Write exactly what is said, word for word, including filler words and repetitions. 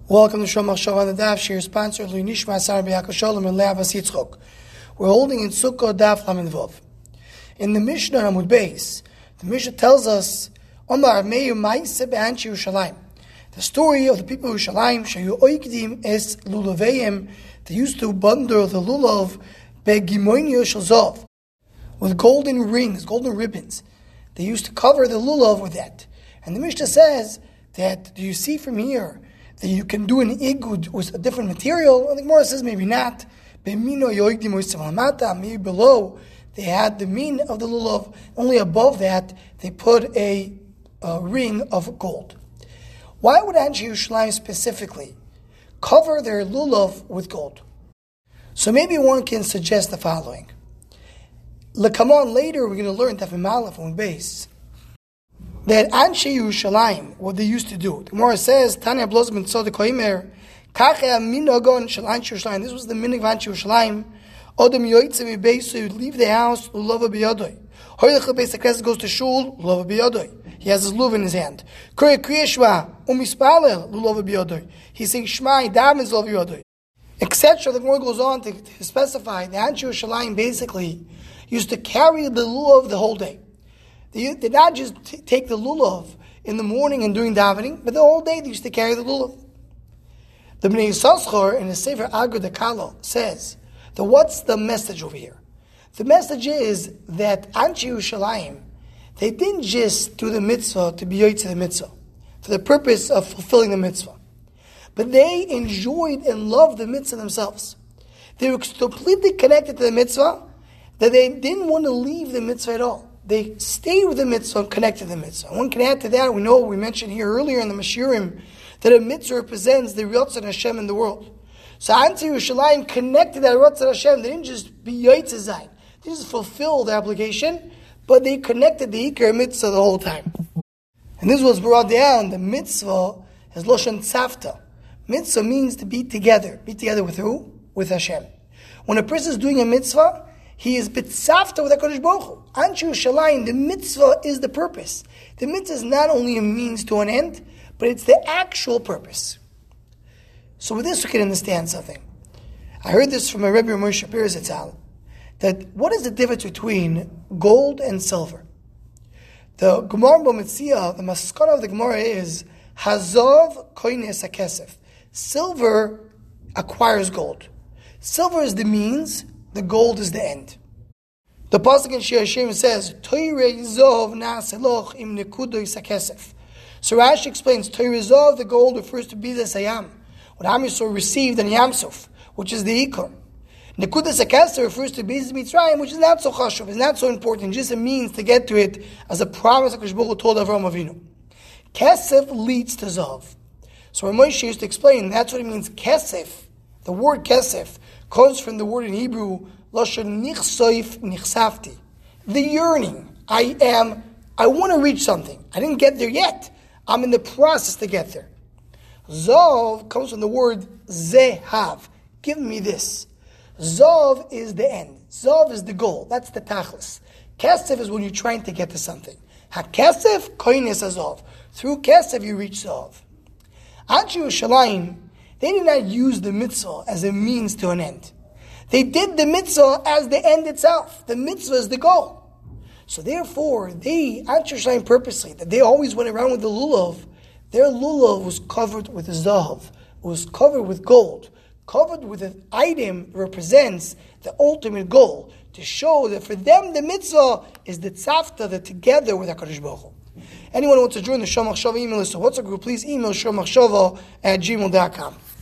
Welcome to Shomach Shav on the Daf. Shir sponsor Lui Nishma Sar B'Yakov Shalom and Leah Bas Yitzchok. We're holding in Sukkah Daf Lamed Vav. In the Mishnah Amud Beis, the Mishnah tells us Omar Meyu Ma'aseh Be'anchi Yerushalayim. The story of the people of Yerushalayim, Shayu Oikdim Es Lulaveim. They used to bundle the lulav Begimoinio Shel Zav with golden rings, golden ribbons. They used to cover the lulav with that. And the Mishnah says that, do you see from here that you can do an igud with a different material? And the Gemara says maybe not. Maybe below they had the mean of the lulav. Only above that they put a, a ring of gold. Why would Anshei Yerushalayim specifically cover their lulav with gold? So maybe one can suggest the following. Come on, later we're going to learn Tafim Aleph on base that Anshei Yerushalayim, what they used to do. The Gemara says, Tanya Blos ben Tzodek Hoimer, Kachea Minagon Shel Anshei Yerushalayim. This was the minig of Anshei Yerushalayim. Odem Yoitze Mi Beis, so he would leave the house, Lulava B'Yadoi. Hoylech Beis HaKnesset goes to shul, Lulava B'Yadoi. He has his luv in his hand. Kriya Kriya Shema, Umispalel, Lulava B'Yadoi. He sings Shema, he davens Lulava B'Yadoi. et cetera. The Gemara goes on to, to specify that Anshei Yerushalayim basically used to carry the lulav the whole day. They did not just t- take the lulav in the morning and during davening, but the whole day they used to carry the lulav. The Bnei Yissaschar in the Sefer Agud Akalo says that what's the message over here? The message is that Anshei Yerushalayim, they didn't just do the mitzvah to be yoytze the mitzvah, for the purpose of fulfilling the mitzvah, but they enjoyed and loved the mitzvah themselves. They were completely connected to the mitzvah, that they didn't want to leave the mitzvah at all. They stayed with the mitzvah and connected to the mitzvah. One can add to that, we know, we mentioned here earlier in the Mashirim, that a mitzvah represents the Ratzon Hashem in the world. So Anshei Yerushalayim connected that Ratzon Hashem. They didn't just be yoytze zayin. They just fulfilled the obligation, but they connected the Ikar mitzvah the whole time. And this was brought down, the mitzvah is Loshan Tzavta. Mitzvah means to be together. Be together with who? With Hashem. When a person is doing a mitzvah, he is bitzavta with HaKadosh Baruch Hu. Anshei Yerushalayim, the mitzvah is the purpose. The mitzvah is not only a means to an end, but it's the actual purpose. So with this we can understand something. I heard this from a Rebbe Moshe Shapiro Zatzal, that what is the difference between gold and silver? The Gemara B'Metzia, the maskana of the Gemara is Hazov koines hakesef. Silver acquires gold. Silver is the means, the gold is the end. The pasuk in Shir Hashem says, Toirei zov na'aseloch im nekudois hakesef. So Rashi explains, Toirei zov, the gold refers to Bidas Hayam, what Am Yisrael received in Yam Suf, which is the Ikar. Nekudas HaKesef refers to Bidas Mitzrayim, which is not so chashuv, it's not so important, just a means to get to it as a promise HaKadosh Baruch Hu told Avraham Avinu. Kesef leads to Zav. So Moshe used to explain, that's what it means, Kesef. The word Kesef comes from the word in Hebrew, Lashon Nichsoif Nichsafti. The yearning. I am, I want to reach something. I didn't get there yet. I'm in the process to get there. Zav comes from the word Zehav. Give me this. Zav is the end. Zav is the goal. That's the tachlis. Kesef is when you're trying to get to something. HaKesef koines hazav. Through Kesef you reach Zav. Anshei Yerushalayim, they did not use the mitzvah as a means to an end. They did the mitzvah as the end itself. The mitzvah is the goal. So therefore, they, Anshei Yerushalayim purposely, that they always went around with the lulav, their lulav was covered with zahav, was covered with gold, covered with an item that represents the ultimate goal, to show that for them the mitzvah is the tzavta, that together with HaKadosh Baruch Hu. Anyone who wants to join the Shomach Shava email list, so what's a group, please email shomachshava at gmail dot com.